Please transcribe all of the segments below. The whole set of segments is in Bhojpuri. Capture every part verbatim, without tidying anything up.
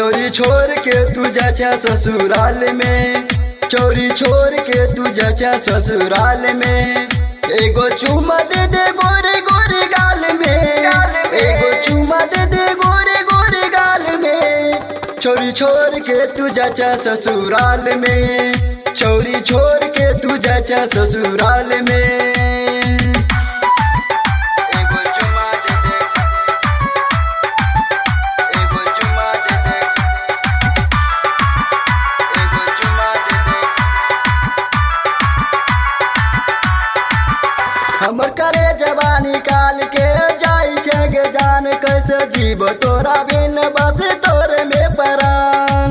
चोरी छोड़ के तू जा ससुराल में, चोरी छोड़ के तू जा ससुराल में। एगो चुमा दे दे गोरे गोरे गाल में, एगो चुमा दे दे गोरे गोरे गाल में। चोरी छोड़ के तू जा ससुराल में, चोरी छोड़ के तू जा ससुराल में। हमर करे जवानी काल के जाई छे जान, कैसे जीव तोरा बिन बस तोरे में परान।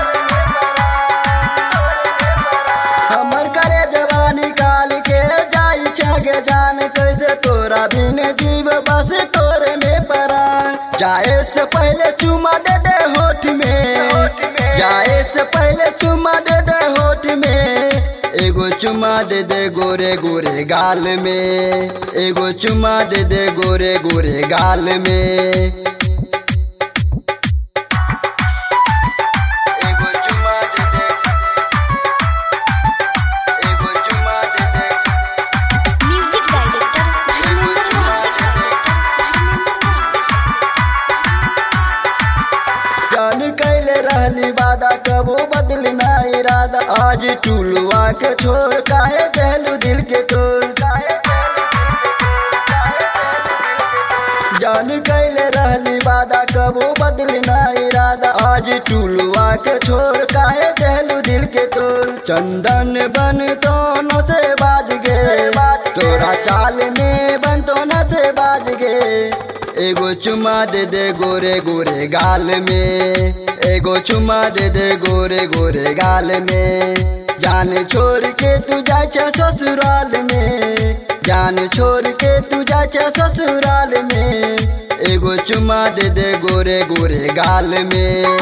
हमर करे जवानी काल के जाई छे जान, कैसे तोरा बिन जीव बस तोरे में परान। जाए से पहले चुमा दे दे होठ में, जाए से पहले चुमा दे दे होठ में। एगो चुमा दे दे गोरे गोरे गाल में, एगो चुमा दे दे गोरे गोरे गाल में। जान कैले रहली वादा कबो बदली ना इरादा, आज टुलुआ के छोड़ काहे देलू दिल के तोड़। जान कैले रहली वादा कबो बदली ना इरादा, आज टुलुआ के छोड़ काहे देलू दिल के तोड़। चंदन बन तो न से बाज गे, तोरा चाल में बन तो न से बाज गे। एगो चुमा दे दे गोरे गोरे गाल में, एगो चुमा दे दे गोरे गोरे गाल में। जान छोड़ के तू जा ससुराल में, जान छोड़ के तू जा ससुराल में। एगो चुमा दे दे गोरे गोरे गाल में।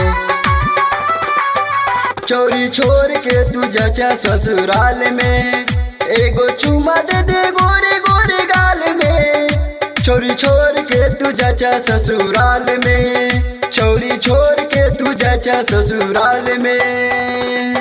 चोरी छोड़ के तू जा ससुराल में, एगो चुमा दे दे गोरे गोरे गाल में। चोरी छोड़ के तू जा ससुराल में, चोरी छोड़ के तू जा ससुराल में।